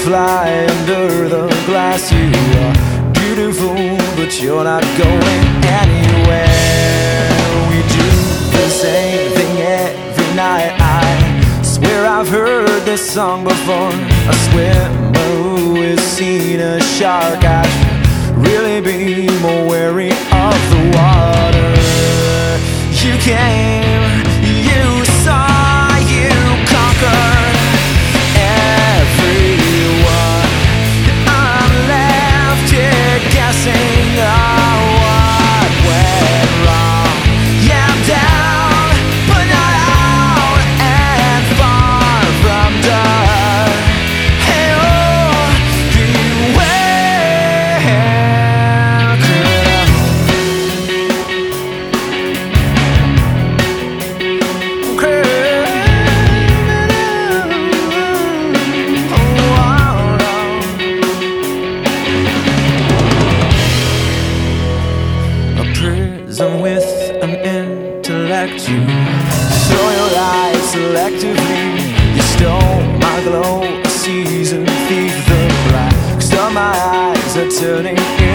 fly under the glass. You are beautiful, but you're not going anywhere. We do the same thing every night. I swear I've heard this song before. A swimmer who has seen a shark, I should really be more wary of the water. You came, you saw, you conquered everyone. I'm left here guessing what went wrong. Yeah, I'm down, but not out, and far from done. Hey, oh, beware. A prison with an intellect. You throw your light selectively. You stole my glow, a seasoned thief. The blacks of my eyes are turning